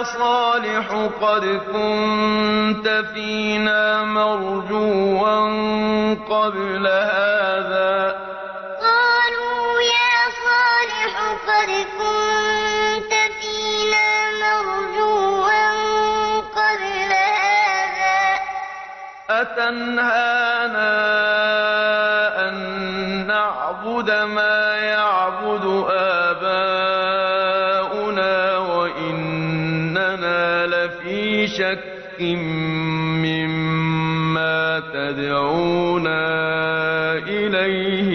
صالح قد كنت فينا مرجوا قبل هذا قالوا يا صالح قد كنت فينا مرجوا قبل هذا أتنهانا أن نعبد ما يعبد آباؤنا وإننا لفي شك مما تدعونا إليه